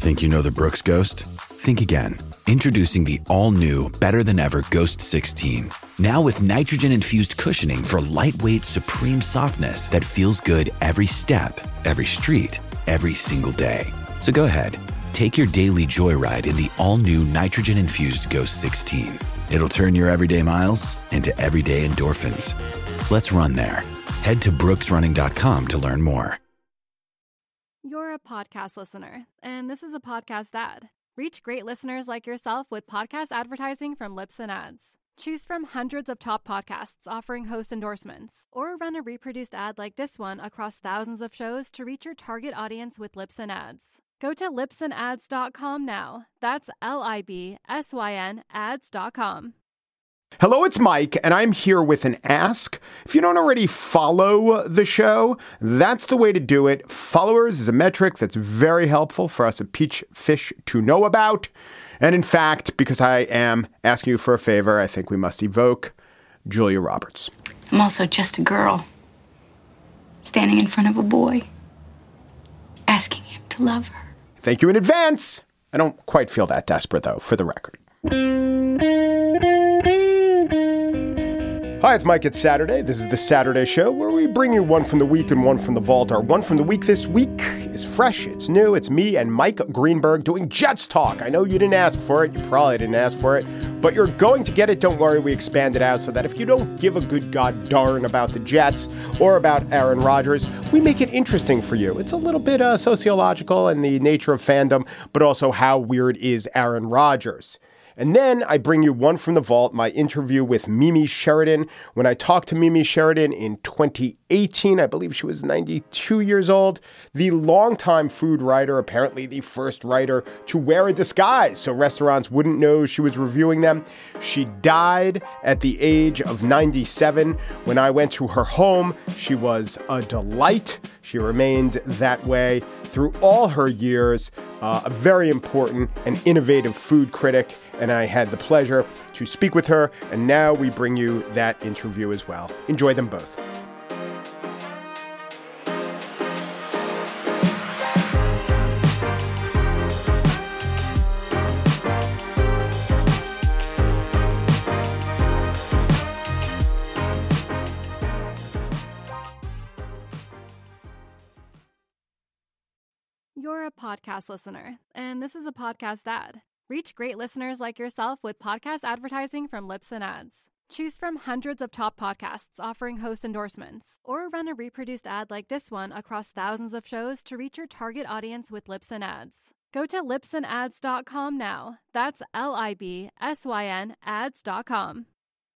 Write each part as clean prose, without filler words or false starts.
Think you know the Brooks Ghost? Think again. Introducing the all-new, better-than-ever Ghost 16. Now with nitrogen-infused cushioning for lightweight, supreme softness that feels good every step, every street, every single day. So go ahead, take your daily joyride in the all-new nitrogen-infused Ghost 16. It'll turn your everyday miles into everyday endorphins. Let's run there. Head to brooksrunning.com to learn more. You're a podcast listener, and this is a podcast ad. Reach great listeners like yourself with podcast advertising from Libsyn Ads. Choose from hundreds of top podcasts offering host endorsements, or run a reproduced ad like this one across thousands of shows to reach your target audience with Libsyn Ads. Go to libsynads.com now. That's LIBSYN ads.com. Hello, it's Mike, and I'm here with an ask. If you don't already follow the show, that's the way to do it. Followers is a metric that's very helpful for us at Peach Fish to know about. And in fact, because I am asking you for a favor, I think we must evoke Julia Roberts. I'm also just a girl standing in front of a boy, asking him to love her. Thank you in advance. I don't quite feel that desperate, though, for the record. Hi, it's Mike. It's Saturday. This is the Saturday Show, where we bring you one from the week and one from the vault. Our one from the week this week is fresh. It's new. It's me and Mike Greenberg doing Jets talk. I know you didn't ask for it. You probably didn't ask for it, but you're going to get it. Don't worry. We expand it out so that if you don't give a good god darn about the Jets or about Aaron Rodgers, we make it interesting for you. It's a little bit sociological in the nature of fandom, but also how weird is Aaron Rodgers. And then I bring you one from the vault, my interview with Mimi Sheridan. When I talked to Mimi Sheridan in 2018, I believe she was 92 years old, the longtime food writer, apparently the first writer to wear a disguise so restaurants wouldn't know she was reviewing them. She died at the age of 97. When I went to her home, she was a delight. She remained that way through all her years, a very important and innovative food critic, and I had the pleasure to speak with her, and now we bring you that interview as well. Enjoy them both. You're a podcast listener, and this is a podcast ad. Reach great listeners like yourself with podcast advertising from Libsyn Ads. Choose from hundreds of top podcasts offering host endorsements, or run a reproduced ad like this one across thousands of shows to reach your target audience with Libsyn Ads. Go to libsynads.com now. That's LIBSYN ads.com.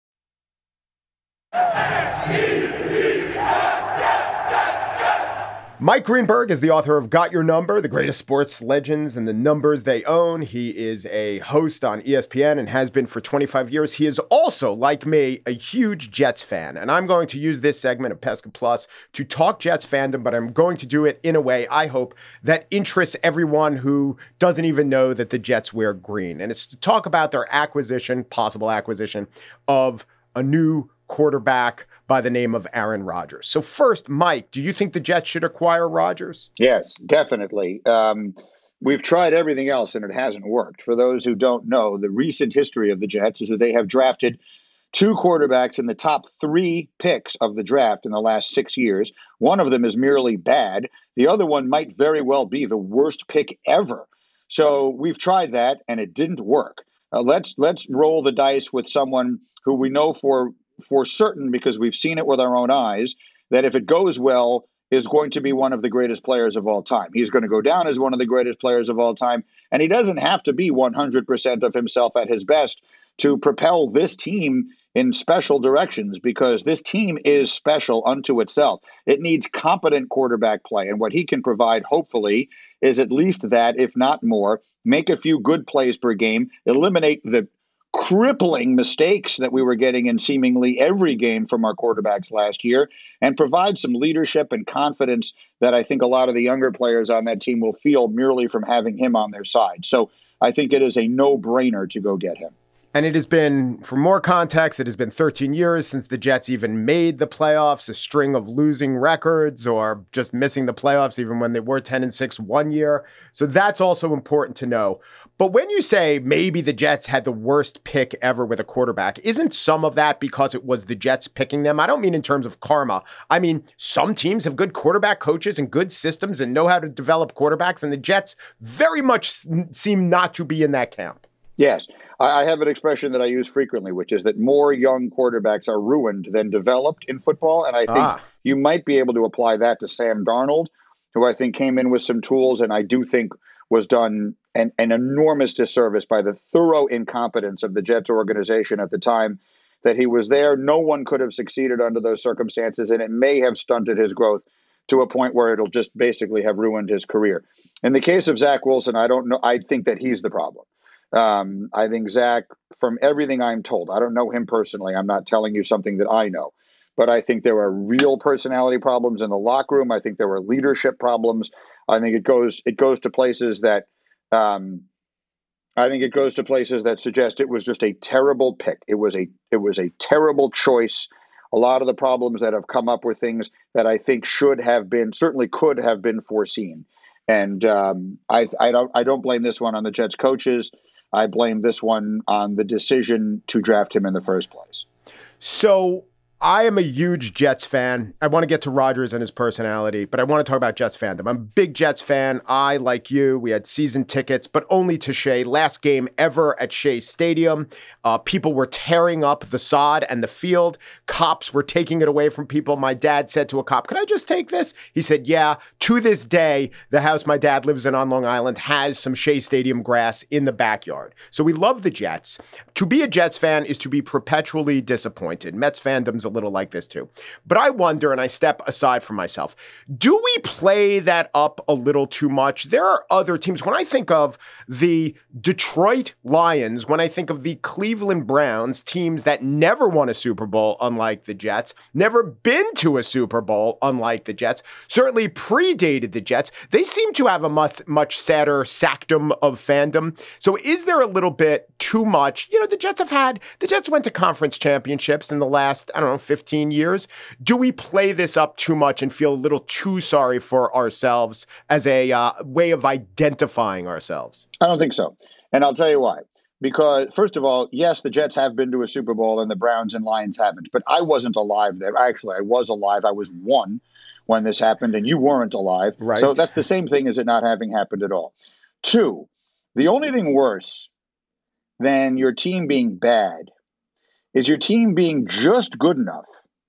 Mike Greenberg is the author of Got Your Number, the greatest sports legends and the numbers they own. He is a host on ESPN and has been for 25 years. He is also, like me, a huge Jets fan. And I'm going to use this segment of Pesca Plus to talk Jets fandom, but I'm going to do it in a way, I hope, that interests everyone who doesn't even know that the Jets wear green. And it's to talk about their possible acquisition of a new quarterback by the name of Aaron Rodgers. So first, Mike, do you think the Jets should acquire Rodgers? Yes, definitely. We've tried everything else and it hasn't worked. For those who don't know, the recent history of the Jets is that they have drafted two quarterbacks in the top three picks of the draft in the last 6 years. One of them is merely bad. The other one might very well be the worst pick ever. So we've tried that and it didn't work. Let's roll the dice with someone who we know for certain, because we've seen it with our own eyes, that if it goes well, is going to be one of the greatest players of all time. He's going to go down as one of the greatest players of all time, and he doesn't have to be 100% of himself at his best to propel this team in special directions, because this team is special unto itself. It needs competent quarterback play, and what he can provide, hopefully, is at least that, if not more. Make a few good plays per game, eliminate the crippling mistakes that we were getting in seemingly every game from our quarterbacks last year, and provide some leadership and confidence that I think a lot of the younger players on that team will feel merely from having him on their side. So I think it is a no-brainer to go get him. And it has been, for more context, it has been 13 years since the Jets even made the playoffs, a string of losing records or just missing the playoffs even when they were 10-6 one year. So that's also important to know. But when you say maybe the Jets had the worst pick ever with a quarterback, isn't some of that because it was the Jets picking them? I don't mean in terms of karma. I mean, some teams have good quarterback coaches and good systems and know how to develop quarterbacks, and the Jets very much seem not to be in that camp. Yes. I have an expression that I use frequently, which is that more young quarterbacks are ruined than developed in football. And I think you might be able to apply that to Sam Darnold, who I think came in with some tools and I do think was done an enormous disservice by the thorough incompetence of the Jets organization at the time that he was there. No one could have succeeded under those circumstances, and it may have stunted his growth to a point where it'll just basically have ruined his career. In the case of Zach Wilson, I don't know. I think that he's the problem. I think Zach, from everything I'm told, I don't know him personally. I'm not telling you something that I know, but I think there are real personality problems in the locker room. I think there were leadership problems. I think it goes to places that suggest it was just a terrible pick. It was a terrible choice. A lot of the problems that have come up were things that I think certainly could have been foreseen. And I don't blame this one on the Jets coaches. I blame this one on the decision to draft him in the first place. So I am a huge Jets fan. I want to get to Rodgers and his personality, but I want to talk about Jets fandom. I'm a big Jets fan. I, like you, we had season tickets, but only to Shea. Last game ever at Shea Stadium. People were tearing up the sod and the field. Cops were taking it away from people. My dad said to a cop, "Could I just take this?" He said, "Yeah." To this day, the house my dad lives in on Long Island has some Shea Stadium grass in the backyard. So we love the Jets. To be a Jets fan is to be perpetually disappointed. Mets fandom's a little like this too. But I wonder, and I step aside from myself, do we play that up a little too much? There are other teams. When I think of the Detroit Lions, when I think of the Cleveland Browns, teams that never won a Super Bowl, unlike the Jets, never been to a Super Bowl, unlike the Jets, certainly predated the Jets, they seem to have a much sadder sanctum of fandom. So is there a little bit too much? The Jets went to conference championships in the last, 15 years. Do we play this up too much and feel a little too sorry for ourselves as a way of identifying ourselves? I don't think so. And I'll tell you why. Because, first of all, yes, the Jets have been to a Super Bowl and the Browns and Lions haven't. But I wasn't alive there. Actually, I was alive. I was one when this happened, and you weren't alive. Right. So that's the same thing as it not having happened at all. Two, the only thing worse than your team being bad is your team being just good enough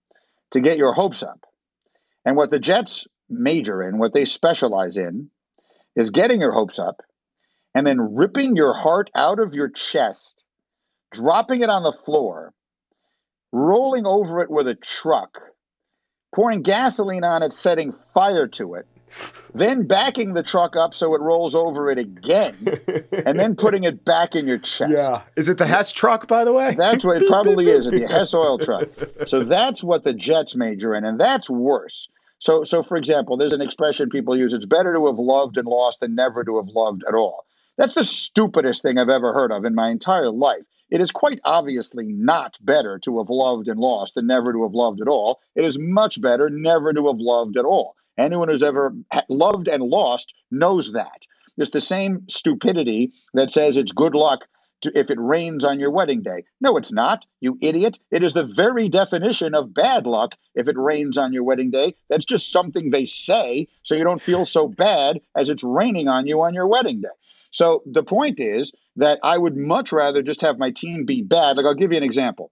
to get your hopes up. And what the Jets major in, what they specialize in, is getting your hopes up and then ripping your heart out of your chest, dropping it on the floor, rolling over it with a truck, pouring gasoline on it, setting fire to it, then backing the truck up so it rolls over it again, and then putting it back in your chest. Yeah. Is it the Hess truck, by the way? That's what it probably is, the Hess oil truck. So that's what the Jets major in, and that's worse. So for example, there's an expression people use, it's better to have loved and lost than never to have loved at all. That's the stupidest thing I've ever heard of in my entire life. It is quite obviously not better to have loved and lost than never to have loved at all. It is much better never to have loved at all. Anyone who's ever loved and lost knows that. It's the same stupidity that says it's good luck if it rains on your wedding day. No, it's not, you idiot. It is the very definition of bad luck if it rains on your wedding day. That's just something they say so you don't feel so bad as it's raining on you on your wedding day. So the point is that I would much rather just have my team be bad. Like, I'll give you an example.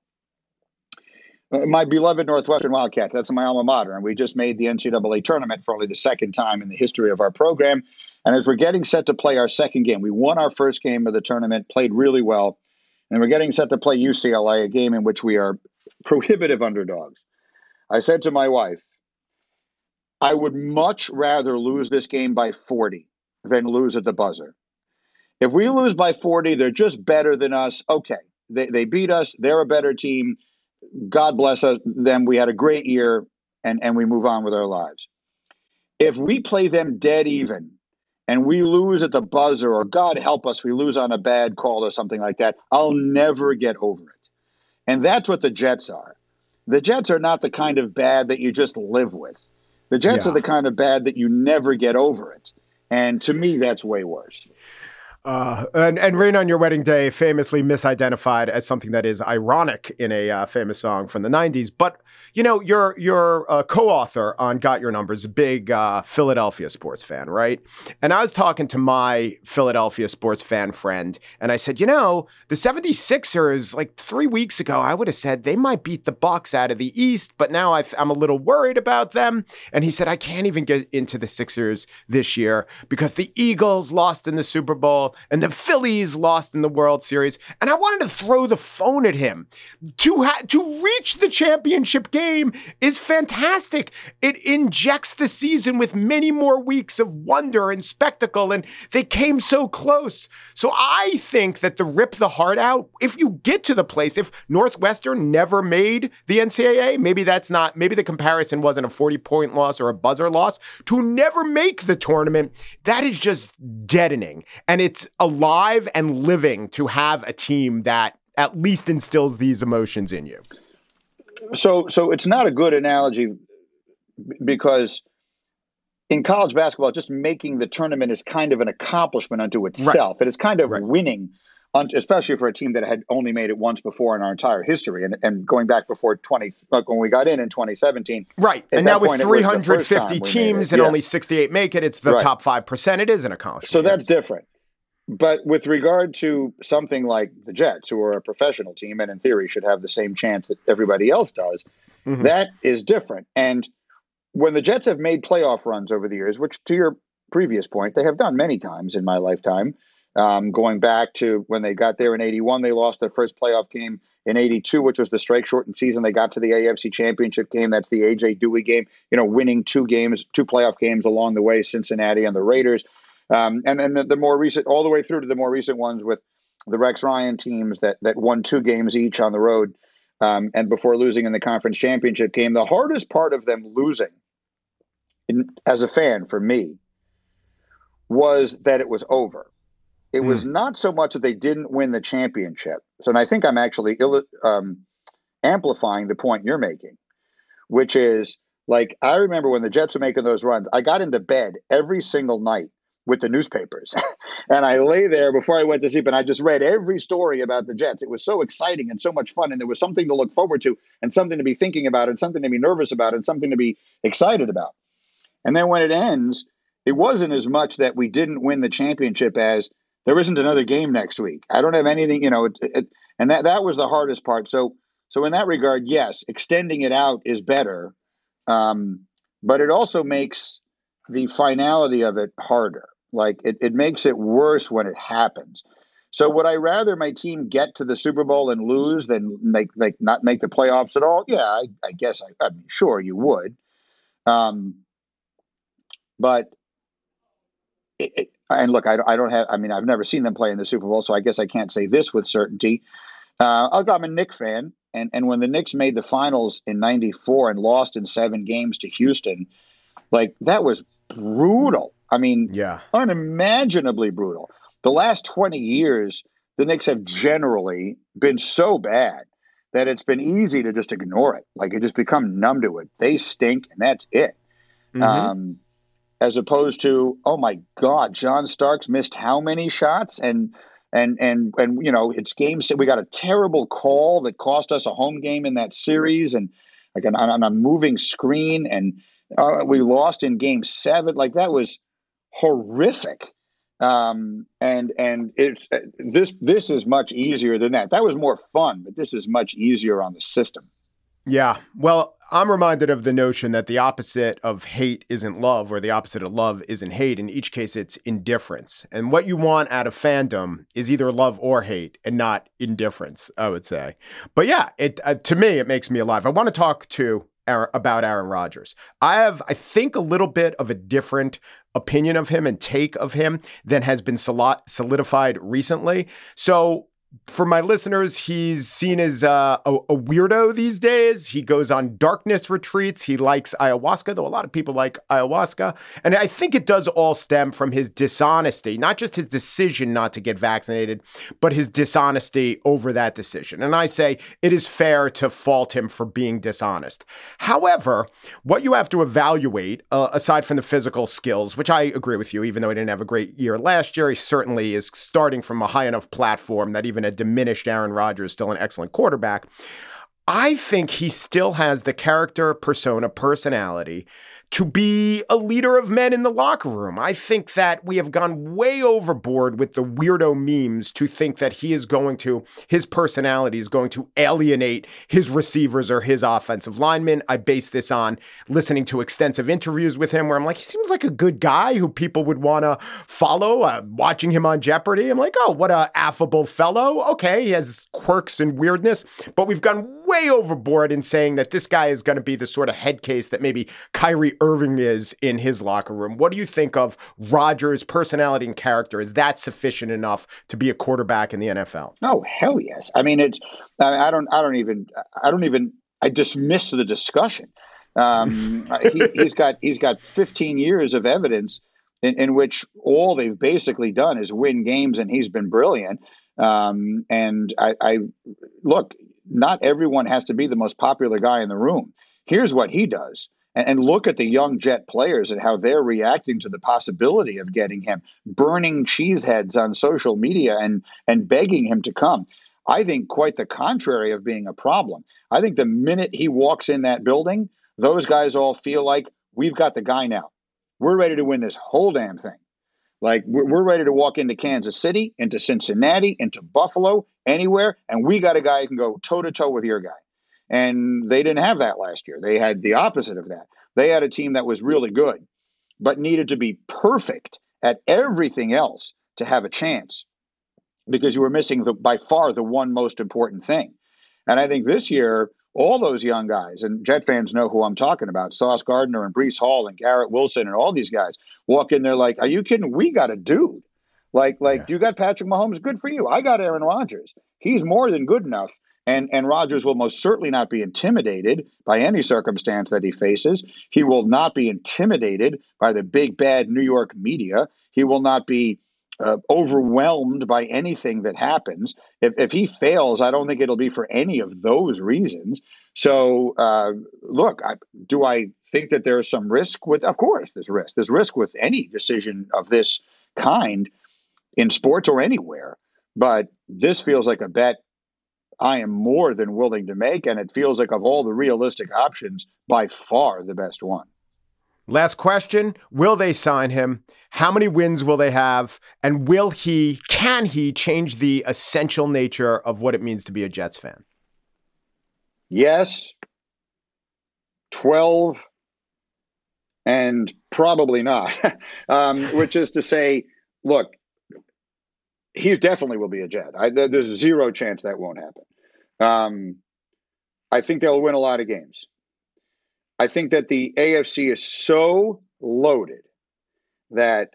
My beloved Northwestern Wildcats, that's my alma mater, and we just made the NCAA tournament for only the second time in the history of our program. And as we're getting set to play our second game, we won our first game of the tournament, played really well, and we're getting set to play UCLA, a game in which we are prohibitive underdogs. I said to my wife, I would much rather lose this game by 40 than lose at the buzzer. If we lose by 40, they're just better than us. Okay, they beat us. They're a better team. God bless them. We had a great year, and we move on with our lives. If we play them dead even and we lose at the buzzer, or God help us, we lose on a bad call or something like that, I'll never get over it. And that's what the Jets are. The Jets are not the kind of bad that you just live with. The Jets are the kind of bad that you never get over it. And to me, that's way worse. And Rain on Your Wedding Day famously misidentified as something that is ironic in a famous song from the 90s. But, you know, you're a co-author on Got Your Numbers, a big Philadelphia sports fan, right? And I was talking to my Philadelphia sports fan friend, and I said, you know, the 76ers, like 3 weeks ago, I would have said they might beat the Bucks out of the East, but now I'm a little worried about them. And he said, I can't even get into the Sixers this year because the Eagles lost in the Super Bowl and the Phillies lost in the World Series. And I wanted to throw the phone at him. To reach the championship game is fantastic. It injects the season with many more weeks of wonder and spectacle, and they came so close. So I think that the rip the heart out, if you get to the place, if Northwestern never made the NCAA, maybe the comparison wasn't a 40-point loss or a buzzer loss, to never make the tournament, that is just deadening. And it's alive and living to have a team that at least instills these emotions in you. So it's not a good analogy because in college basketball, just making the tournament is kind of an accomplishment unto itself. Right. It is kind of winning, especially for a team that had only made it once before in our entire history. And going back before when we got in 2017. Right. And now with 350 teams and only 68 make it, it's the top 5%. It is an accomplishment. So that's different. But with regard to something like the Jets, who are a professional team and in theory should have the same chance that everybody else does, that is different. And when the Jets have made playoff runs over the years, which to your previous point, they have done many times in my lifetime, going back to when they got there in 81, they lost their first playoff game. In 82, which was the strike-shortened season, they got to the AFC Championship game. That's the A.J. Dewey game, winning two playoff games along the way, Cincinnati and the Raiders. And the more recent, all the way through to the more recent ones with the Rex Ryan teams that won 2 games each on the road, and before losing in the conference championship game. The hardest part of them losing, as a fan for me, was that it was over. It was not so much that they didn't win the championship. So, and I think I'm actually amplifying the point you're making, which is, like, I remember when the Jets were making those runs, I got into bed every single night with the newspapers. And I lay there before I went to sleep and I just read every story about the Jets. It was so exciting and so much fun. And there was something to look forward to and something to be thinking about and something to be nervous about and something to be excited about. And then when it ends, it wasn't as much that we didn't win the championship as there isn't another game next week. I don't have anything, and that was the hardest part. So in that regard, yes, extending it out is better. But it also makes the finality of it harder. Like it makes it worse when it happens. So would I rather my team get to the Super Bowl and lose than not make the playoffs at all? Yeah, I guess I'm sure you would. But and look, I don't have. I mean, I've never seen them play in the Super Bowl, so I guess I can't say this with certainty. I'm a Knicks fan, and when the Knicks made the finals in '94 and lost in 7 games to Houston, like that was brutal. I mean, unimaginably brutal. The last 20 years, the Knicks have generally been so bad that it's been easy to just ignore it. Like you just become numb to it. They stink, and that's it. As opposed to, oh my God, John Starks missed how many shots? And it's games. We got a terrible call that cost us a home game in that series, and like on a moving screen, and we lost in Game 7. Like that was horrific. And it's this is much easier than that. That was more fun, but this is much easier on the system. Yeah. Well, I'm reminded of the notion that the opposite of hate isn't love, or the opposite of love isn't hate. In each case, it's indifference. And what you want out of fandom is either love or hate, and not indifference, I would say. But yeah, to me, it makes me alive. I want to talk about Aaron Rodgers. I have, I think, a little bit of a different opinion of him and take of him than has been solidified recently. So For my listeners, he's seen as a weirdo these days. He goes on darkness retreats. He likes ayahuasca, though a lot of people like ayahuasca. And I think it does all stem from his dishonesty, not just his decision not to get vaccinated, but his dishonesty over that decision. And I say it is fair to fault him for being dishonest. However, what you have to evaluate, aside from the physical skills, which I agree with you, even though he didn't have a great year last year, he certainly is starting from a high enough platform that even a diminished Aaron Rodgers is still an excellent quarterback. I think he still has the character, persona, personality to be a leader of men in the locker room. I think that we have gone way overboard with the weirdo memes to think that his personality is going to alienate his receivers or his offensive linemen. I base this on listening to extensive interviews with him where I'm like, he seems like a good guy who people would want to follow, watching him on Jeopardy. I'm like, oh, what a affable fellow. Okay, he has quirks and weirdness, but we've gone way overboard in saying that this guy is going to be the sort of head case that maybe Kyrie Irving is in his locker room. What do you think of Rodgers' personality and character? Is that sufficient enough to be a quarterback in the NFL? Oh, hell yes. I mean, I dismiss the discussion. He's got 15 years of evidence in which all they've basically done is win games, and he's been brilliant. And I look, not everyone has to be the most popular guy in the room. Here's what he does. And look at the young Jet players and how they're reacting to the possibility of getting him, burning cheeseheads on social media and begging him to come. I think quite the contrary of being a problem. I think the minute he walks in that building, those guys all feel like we've got the guy now. We're ready to win this whole damn thing. Like we're ready to walk into Kansas City, into Cincinnati, into Buffalo, anywhere, and we got a guy who can go toe-to-toe with your guy. And they didn't have that last year. They had the opposite of that. They had a team that was really good, but needed to be perfect at everything else to have a chance because you were missing by far the one most important thing. And I think this year, all those young guys, and Jet fans know who I'm talking about, Sauce Gardner and Breece Hall and Garrett Wilson and all these guys walk in there like, are you kidding? We got a dude. You got Patrick Mahomes, good for you. I got Aaron Rodgers. He's more than good enough. And Rodgers will most certainly not be intimidated by any circumstance that he faces. He will not be intimidated by the big, bad New York media. He will not be overwhelmed by anything that happens. If he fails, I don't think it'll be for any of those reasons. So, look, do I think that there's some risk with? Of course, there's risk. There's risk with any decision of this kind in sports or anywhere. But this feels like a bet I am more than willing to make, and it feels like of all the realistic options, by far the best one. Last question. Will they sign him? How many wins will they have? And can he change the essential nature of what it means to be a Jets fan? Yes, 12, and probably not, which is to say, look, he definitely will be a Jet. There's zero chance that won't happen. I think they'll win a lot of games. I think that the AFC is so loaded that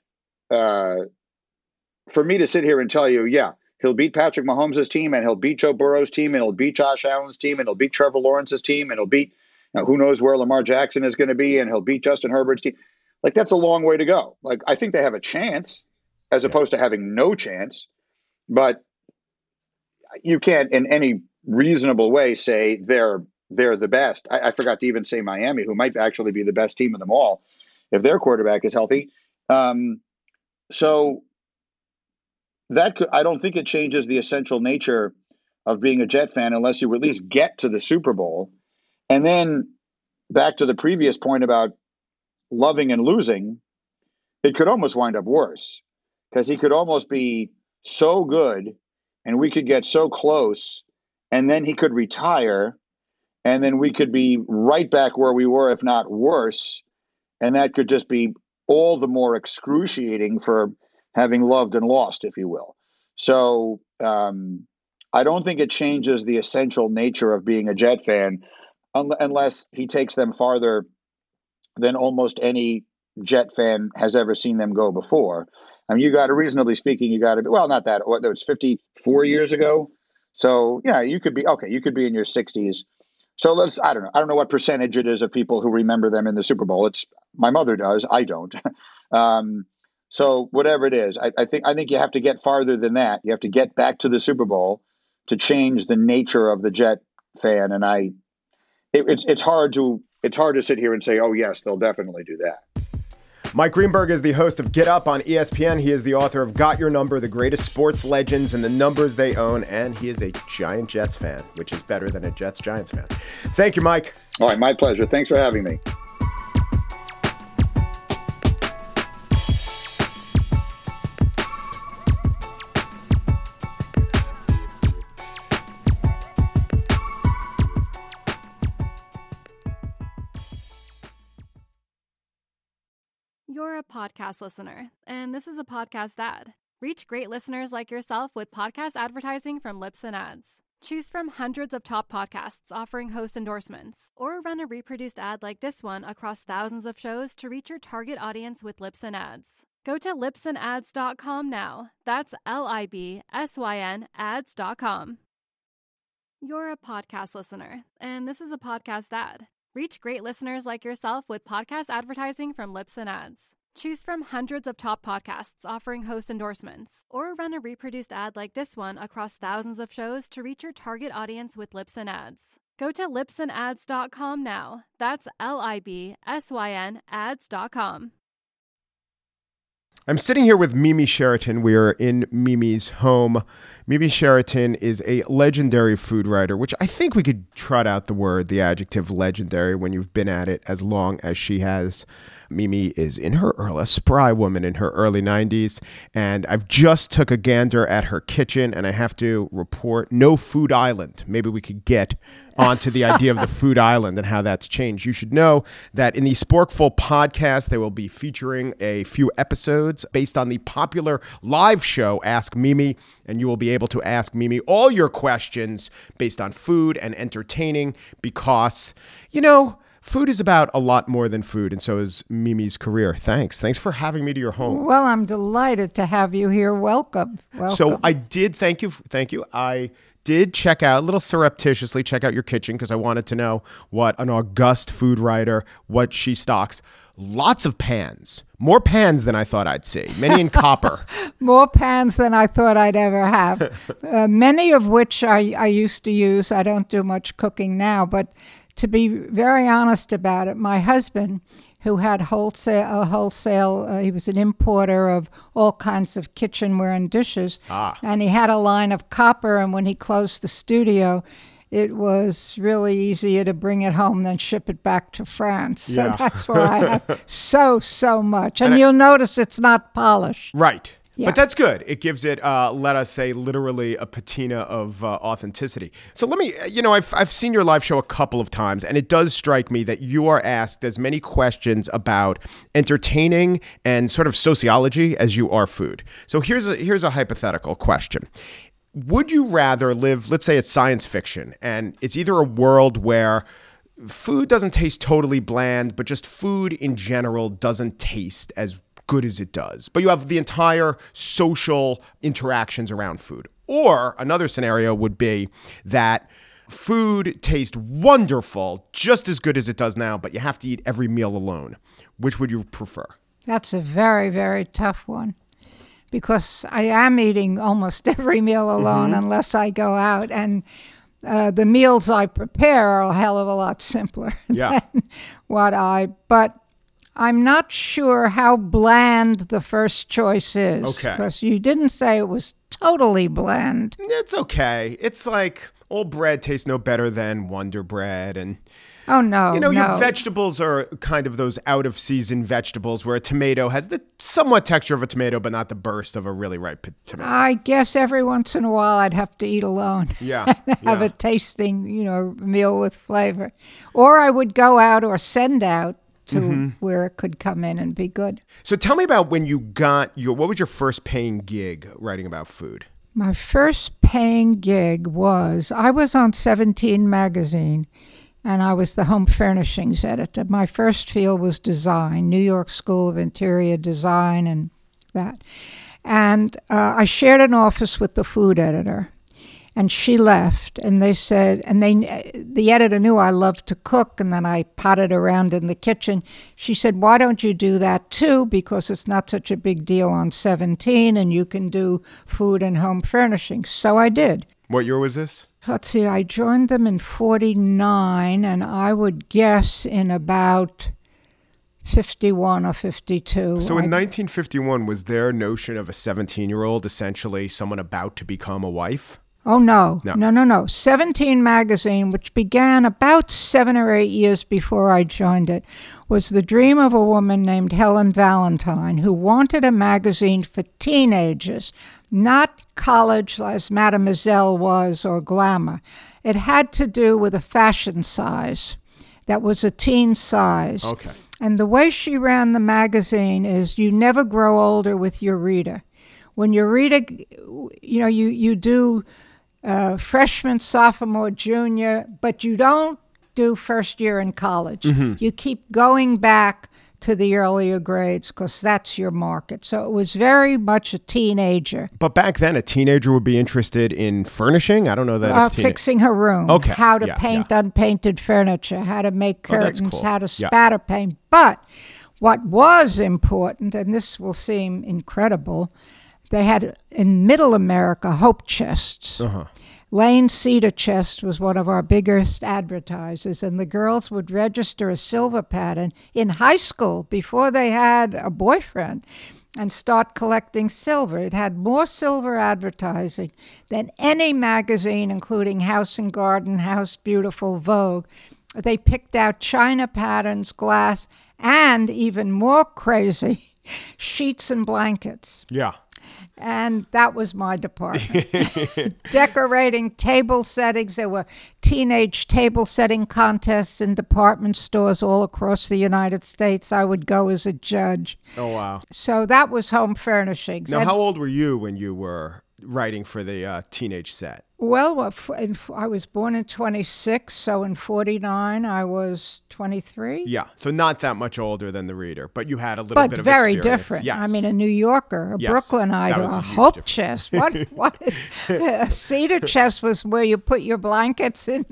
for me to sit here and tell you, yeah, he'll beat Patrick Mahomes' team, and he'll beat Joe Burrow's team, and he'll beat Josh Allen's team, and he'll beat Trevor Lawrence's team, and he'll beat who knows where Lamar Jackson is going to be, and he'll beat Justin Herbert's team. Like, that's a long way to go. Like, I think they have a chance as opposed to having no chance. But you can't in any reasonable way say they're the best. I forgot to even say Miami, who might actually be the best team of them all if their quarterback is healthy. So I don't think it changes the essential nature of being a Jet fan unless you at least get to the Super Bowl. And then back to the previous point about loving and losing, it could almost wind up worse because he could almost be so good and we could get so close and then he could retire and then we could be right back where we were, if not worse. And that could just be all the more excruciating for having loved and lost, if you will. So I don't think it changes the essential nature of being a Jet fan unless he takes them farther than almost any Jet fan has ever seen them go before. I mean, reasonably speaking, well, not that, that was 54 years ago. So yeah, you could be in your 60s. So I don't know what percentage it is of people who remember them in the Super Bowl. My mother does, I don't. So whatever it is, I think you have to get farther than that. You have to get back to the Super Bowl to change the nature of the Jet fan. And it's hard to sit here and say, oh yes, they'll definitely do that. Mike Greenberg is the host of Get Up on ESPN. He is the author of Got Your Number, the greatest sports legends and the numbers they own. And he is a giant Jets fan, which is better than a Jets-Giants fan. Thank you, Mike. All right, my pleasure. Thanks for having me. You're a podcast listener, and this is a podcast ad. Reach great listeners like yourself with podcast advertising from Libsyn Ads. Choose from hundreds of top podcasts offering host endorsements, or run a reproduced ad like this one across thousands of shows to reach your target audience with Libsyn Ads. Go to libsynads.com now. That's LIBSYN ads.com. You're a podcast listener, and this is a podcast ad. Reach great listeners like yourself with podcast advertising from Libsyn Ads. Choose from hundreds of top podcasts offering host endorsements, or run a reproduced ad like this one across thousands of shows to reach your target audience with Libsyn Ads. Go to libsynads.com now. That's LIBSYN ads.com. I'm sitting here with Mimi Sheraton. We are in Mimi's home. Mimi Sheraton is a legendary food writer, which I think we could trot out the adjective legendary when you've been at it as long as she has. Mimi is a spry woman in her early 90s, and I've just took a gander at her kitchen, and I have to report no food island. Maybe we could get onto the idea of the food island and how that's changed. You should know that in the Sporkful podcast, they will be featuring a few episodes based on the popular live show Ask Mimi, and you will be able to ask Mimi all your questions based on food and entertaining because, food is about a lot more than food, and so is Mimi's career. Thanks for having me to your home. Well, I'm delighted to have you here. Welcome. So I did, thank you. I did check out, a little surreptitiously check out your kitchen because I wanted to know what an august food writer, what she stocks. Lots of pans. More pans than I thought I'd see. Many in copper. More pans than I thought I'd ever have. Many of which I used to use. I don't do much cooking now, but to be very honest about it, my husband, who had wholesale, he was an importer of all kinds of kitchenware and dishes, and he had a line of copper, and when he closed the studio, it was really easier to bring it home than ship it back to France. So that's why I have so much. And you'll notice it's not polished. Right. Yeah. But that's good. It gives it, let us say, literally a patina of authenticity. So let me, I've seen your live show a couple of times, and it does strike me that you are asked as many questions about entertaining and sort of sociology as you are food. So here's a hypothetical question. Would you rather live, let's say it's science fiction, and it's either a world where food doesn't taste totally bland, but just food in general doesn't taste as good as it does, but you have the entire social interactions around food. Or another scenario would be that food tastes wonderful, just as good as it does now, but you have to eat every meal alone. Which would you prefer? That's a very, very tough one because I am eating almost every meal alone unless I go out, and the meals I prepare are a hell of a lot simpler than but I'm not sure how bland the first choice is. Okay. Because you didn't say it was totally bland. It's okay. It's like all bread tastes no better than Wonder Bread. And oh, no, your vegetables are kind of those out-of-season vegetables where a tomato has the somewhat texture of a tomato, but not the burst of a really ripe tomato. I guess every once in a while I'd have to eat alone. Yeah. Have a tasting, meal with flavor. Or I would go out or send out to where it could come in and be good. So tell me about when you got what was your first paying gig writing about food? My first paying gig I was on 17 magazine, and I was the home furnishings editor. My first field was design, New York School of Interior Design, and that. And I shared an office with the food editor. And she left, and they said, the editor knew I loved to cook, and then I potted around in the kitchen. She said, why don't you do that too, because it's not such a big deal on 17, and you can do food and home furnishings. So I did. What year was this? Let's see, I joined them in 49, and I would guess in about 51 or 52. So in 1951, was their notion of a 17-year-old essentially someone about to become a wife? Oh, no. 17 magazine, which began about 7 or 8 years before I joined it, was the dream of a woman named Helen Valentine, who wanted a magazine for teenagers, not college as Mademoiselle was or Glamour. It had to do with a fashion size that was a teen size. Okay. And the way she ran the magazine is you never grow older with your reader. When your reader, you do freshman, sophomore, junior, but you don't do first year in college. Mm-hmm. You keep going back to the earlier grades because that's your market. So it was very much a teenager. But back then, a teenager would be interested in furnishing? I don't know that. Fixing her room. Okay. How to paint unpainted furniture, how to make curtains, cool. how to spatter paint. But what was important, and this will seem incredible, they had, in Middle America, Hope Chests. Uh-huh. Lane Cedar Chest was one of our biggest advertisers, and the girls would register a silver pattern in high school before they had a boyfriend and start collecting silver. It had more silver advertising than any magazine, including House and Garden, House Beautiful, Vogue. They picked out china patterns, glass, and even more crazy, sheets and blankets. Yeah. And that was my department. Decorating table settings. There were teenage table setting contests in department stores all across the United States. I would go as a judge. Oh, wow. So that was home furnishings. Now, how old were you when you were writing for the teenage set? Well, I was born in 26, so in 49 I was 23. Yeah, so not that much older than the reader, but you had a little bit of very experience. different. Yes. I mean, a New Yorker, a Brooklynite, a Hope Chest. What is a Cedar Chest was where you put your blankets in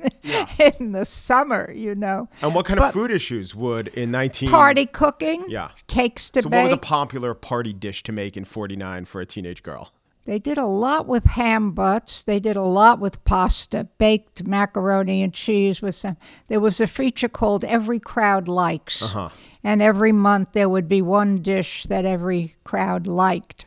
the summer, you know. And what kind of food issues would in 19... Party cooking, cakes to bake. So what was a popular party dish to make in 49 for a teenage girl? They did a lot with ham butts. They did a lot with pasta, baked macaroni and cheese with some. There was a feature called Every Crowd Likes. Uh-huh. And every month there would be one dish that every crowd liked.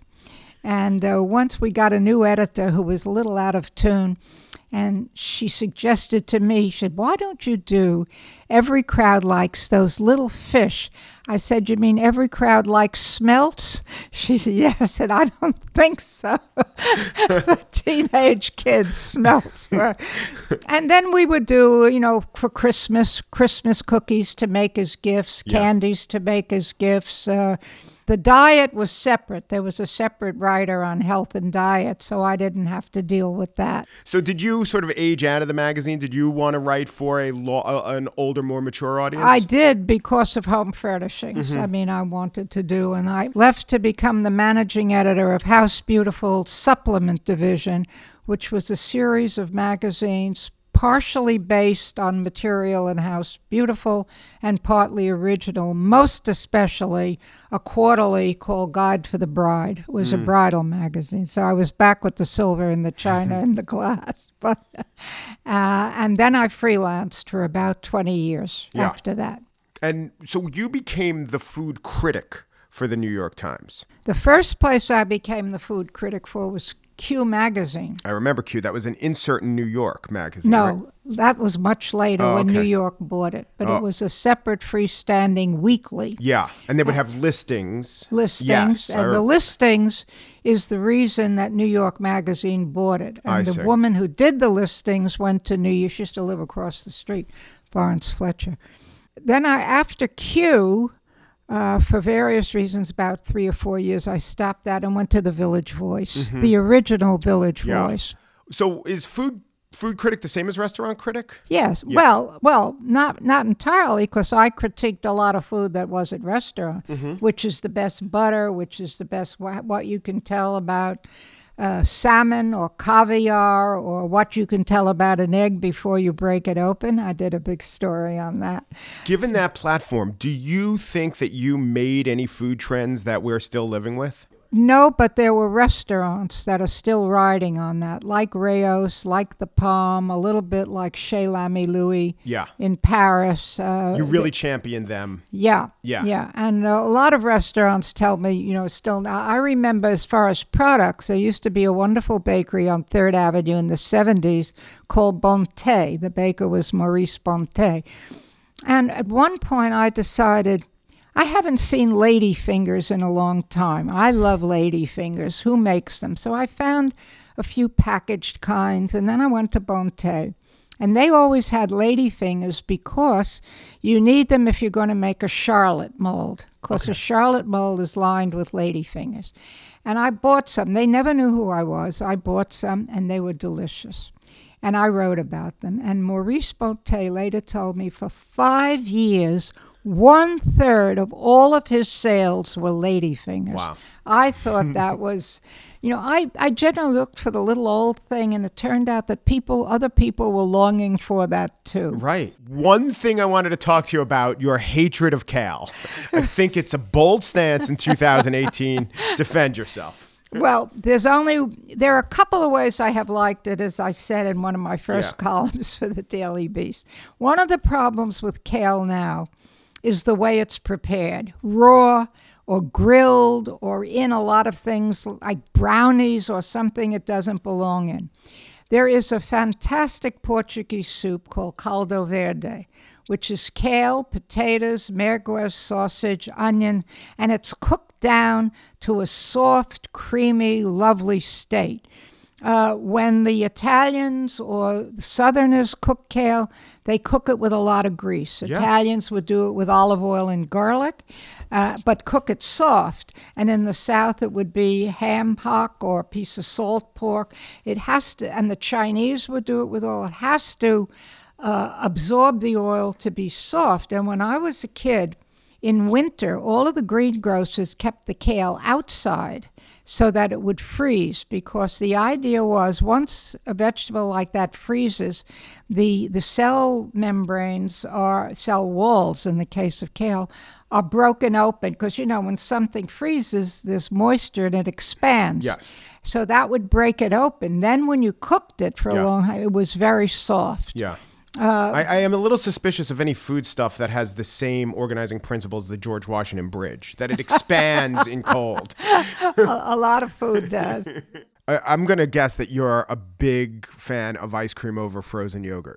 And once we got a new editor who was a little out of tune, and she suggested to me, she said, why don't you do Every Crowd Likes those little fish? I said, you mean Every Crowd Likes smelts? She said, yes. I said, I don't think so. For teenage kids, smelts were. And then we would do, for Christmas cookies to make as gifts, candies to make as gifts. The diet was separate. There was a separate writer on health and diet, so I didn't have to deal with that. So did you sort of age out of the magazine? Did you want to write for an older, more mature audience? I did because of home furnishings. Mm-hmm. I mean, I wanted to do, and I left to become the managing editor of House Beautiful Supplement Division, which was a series of magazines partially based on material in House Beautiful and partly original, most especially a quarterly called Guide for the Bride. It was a bridal magazine. So I was back with the silver and the china and the glass. But and then I freelanced for about 20 years after that. And so you became the food critic for the New York Times. The first place I became the food critic for was Q magazine. I remember Q. That was an insert in New York magazine. No, right? That was much later when New York bought it. But it was a separate freestanding weekly. Yeah, and they would have listings. Yes, and the listings is the reason that New York magazine bought it. And the woman who did the listings went to New York. She used to live across the street, Florence Fletcher. Then after Q... for various reasons, about 3 or 4 years, I stopped that and went to the Village Voice, the original Village Voice. So is food food critic the same as restaurant critic? Yes. Yeah. Well, not entirely, because I critiqued a lot of food that wasn't restaurant, which is the best butter, which is the best what you can tell about salmon or caviar, or what you can tell about an egg before you break it open. I did a big story on that. Given that platform, do you think that you made any food trends that we're still living with? No, but there were restaurants that are still riding on that, like Rayos, like The Palm, a little bit like Chez l'Ami Louis in Paris. You really championed them. Yeah. And a lot of restaurants tell me, still. I remember as far as products, there used to be a wonderful bakery on 3rd Avenue in the 70s called Bonté. The baker was Maurice Bonté. And at one point I decided, I haven't seen lady fingers in a long time. I love lady fingers. Who makes them? So I found a few packaged kinds, and then I went to Bonté. And they always had lady fingers because you need them if you're going to make a charlotte mold. Because a charlotte mold is lined with lady fingers. And I bought some. They never knew who I was. I bought some, and they were delicious. And I wrote about them. And Maurice Bonté later told me for 5 years, 1/3 of all of his sales were ladyfingers. Wow. I thought that was, I generally looked for the little old thing, and it turned out that other people were longing for that too. Right. One thing I wanted to talk to you about, your hatred of kale. I think it's a bold stance in 2018. Defend yourself. Well, there are a couple of ways I have liked it, as I said in one of my first columns for the Daily Beast. One of the problems with kale now is the way it's prepared, raw or grilled or in a lot of things like brownies or something it doesn't belong in. There is a fantastic Portuguese soup called caldo verde, which is kale, potatoes, merguez sausage, onion, and it's cooked down to a soft, creamy, lovely state. When the Italians or the Southerners cook kale, they cook it with a lot of grease. Yeah. Italians would do it with olive oil and garlic, but cook it soft. And in the South, it would be ham hock or a piece of salt pork. It has to, and the Chinese would do it with oil. It has to absorb the oil to be soft. And when I was a kid, in winter, all of the greengrocers kept the kale outside so that it would freeze, because the idea was once a vegetable like that freezes, the cell membranes, or cell walls in the case of kale, are broken open, because when something freezes, there's moisture and it expands. Yes. So that would break it open. Then when you cooked it for a long time, it was very soft. Yeah. I am a little suspicious of any food stuff that has the same organizing principles as the George Washington Bridge, that it expands in cold. A lot of food does. I'm going to guess that you're a big fan of ice cream over frozen yogurt.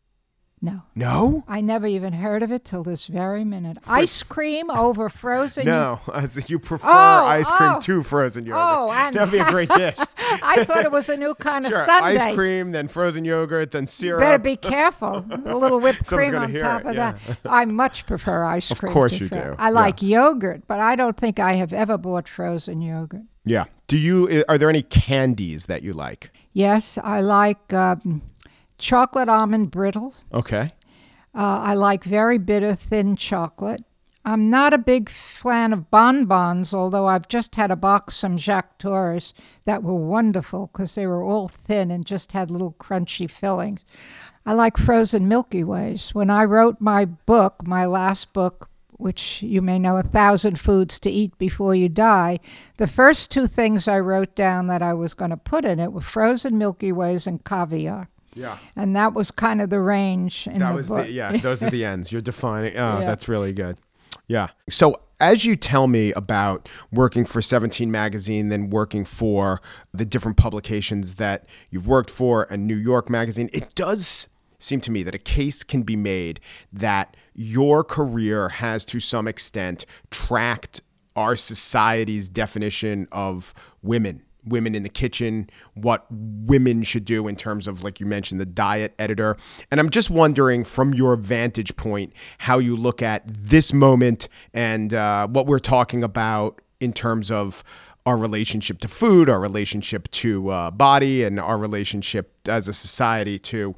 No. No? I never even heard of it till this very minute. Ice cream over frozen? No, as you prefer ice cream to frozen yogurt. And that'd be a great dish. I thought it was a new kind of Sure, sundae. ice cream, then frozen yogurt, then syrup. Better be careful. A little whipped Someone's cream gonna on hear top it, of yeah. that. I much prefer ice cream. Of course to you do. I like yogurt, but I don't think I have ever bought frozen yogurt. Yeah. Are there any candies that you like? Yes, I like chocolate almond brittle. Okay. I like very bitter, thin chocolate. I'm not a big fan of bonbons, although I've just had a box from Jacques Torres that were wonderful because they were all thin and just had little crunchy fillings. I like frozen Milky Ways. When I wrote my book, my last book, which you may know, 1,000 Foods to Eat Before You Die, the first two things I wrote down that I was going to put in it were frozen Milky Ways and caviar. Yeah. And that was kind of the range in the book. Those are the ends. You're defining. Oh, that's really good. Yeah. So as you tell me about working for 17 Magazine, then working for the different publications that you've worked for and New York Magazine, it does seem to me that a case can be made that your career has to some extent tracked our society's definition of women in the kitchen, what women should do in terms of, like you mentioned, the diet editor. And I'm just wondering, from your vantage point, how you look at this moment and what we're talking about in terms of our relationship to food, our relationship to body, and our relationship as a society to,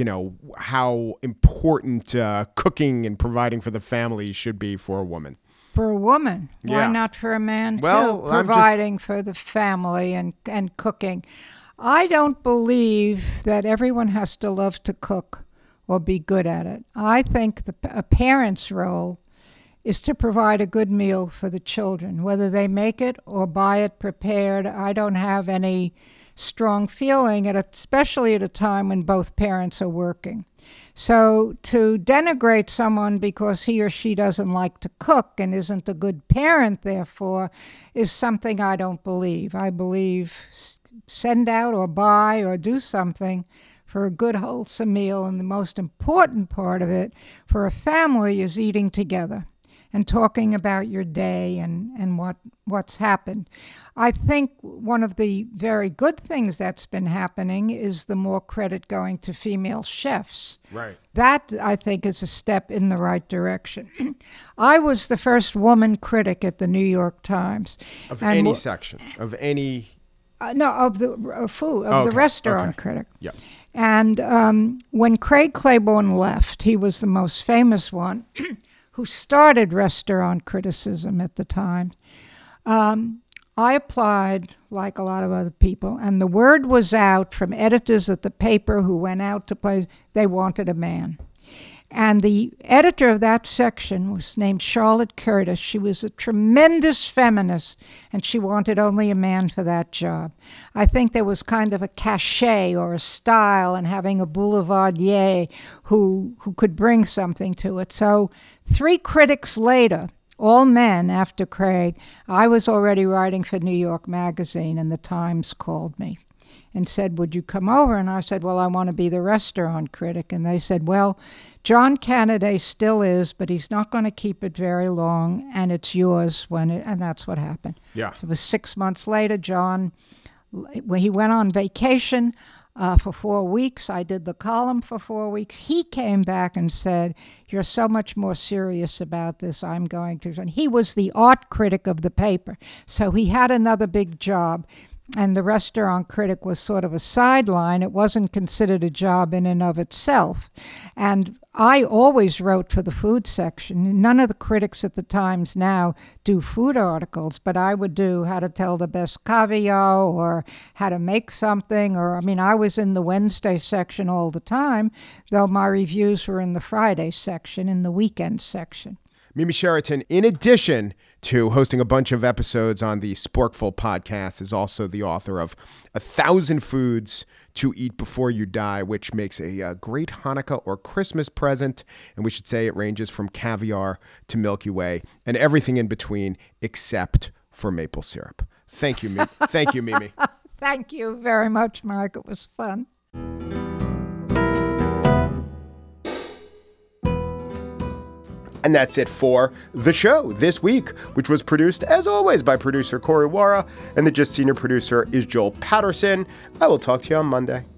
how important cooking and providing for the family should be for a woman. For a woman. Why not for a man, too? Providing for the family and cooking. I don't believe that everyone has to love to cook or be good at it. I think a parent's role is to provide a good meal for the children, whether they make it or buy it prepared. I don't have any strong feeling, especially at a time when both parents are working. So to denigrate someone because he or she doesn't like to cook and isn't a good parent, therefore, is something I don't believe. I believe send out or buy or do something for a good, wholesome meal. And the most important part of it for a family is eating together and talking about your day and what's happened. I think one of the very good things that's been happening is the more credit going to female chefs. Right. That, I think, is a step in the right direction. I was the first woman critic at the New York Times. Of any section? Of any... No, of the food, of the restaurant critic. Yeah. And when Craig Claiborne left, he was the most famous one who started restaurant criticism at the time. I applied like a lot of other people, and the word was out from editors at the paper who went out to play. They wanted a man. And the editor of that section was named Charlotte Curtis. She was a tremendous feminist, and she wanted only a man for that job. I think there was kind of a cachet or a style in having a boulevardier who could bring something to it. So 3 critics later, all men after Craig, I was already writing for New York Magazine, and the Times called me and said, would you come over? And I said, well, I want to be the restaurant critic. And they said, well, John Cannaday still is, but he's not going to keep it very long, and it's yours and that's what happened. Yeah. So it was 6 months later, John, when he went on vacation for 4 weeks, I did the column for 4 weeks. He came back and said, you're so much more serious about this, I'm going to. And he was the art critic of the paper, so he had another big job. And the restaurant critic was sort of a sideline. It wasn't considered a job in and of itself. And I always wrote for the food section. None of the critics at the Times now do food articles, but I would do how to tell the best caviar or how to make something. I was in the Wednesday section all the time, though my reviews were in the Friday section, in the weekend section. Mimi Sheraton, in addition to hosting a bunch of episodes on the Sporkful podcast, is also the author of 1,000 Foods to Eat Before You Die, which makes a great Hanukkah or Christmas present. And we should say it ranges from caviar to Milky Way and everything in between except for maple syrup. Thank you, Mimi. Thank you, Mimi. Thank you very much, Mark. It was fun. And that's it for the show this week, which was produced, as always, by producer Corey Wara, and the Just Senior producer is Joel Patterson. I will talk to you on Monday.